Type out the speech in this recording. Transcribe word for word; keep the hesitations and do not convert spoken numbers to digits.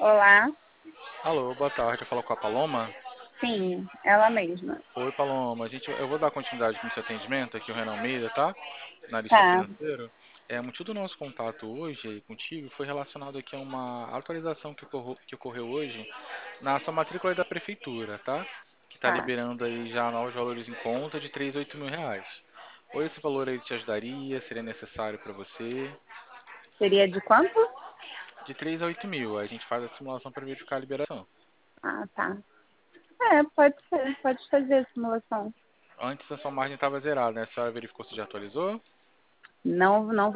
Olá, Alô, boa tarde. Eu falo com a Paloma. sim, ela mesma. Oi, Paloma. Gente, eu vou dar continuidade com esse atendimento aqui, o Renan Almeida, tá? Analista Tá, financeiro. É, o motivo do nosso contato hoje aí contigo foi relacionado aqui a uma atualização que ocorreu, que ocorreu hoje na sua matrícula aí da prefeitura, tá? Que está tá. liberando aí já novos valores em conta de três vírgula oito mil reais. Ou esse valor aí te ajudaria? Seria necessário para você? Seria de quanto? De três a oito mil. A gente faz a simulação para verificar a liberação. Ah, tá. É, pode ser, pode fazer a simulação. Antes a sua margem estava zerada, né? A senhora verificou se já atualizou? Não, não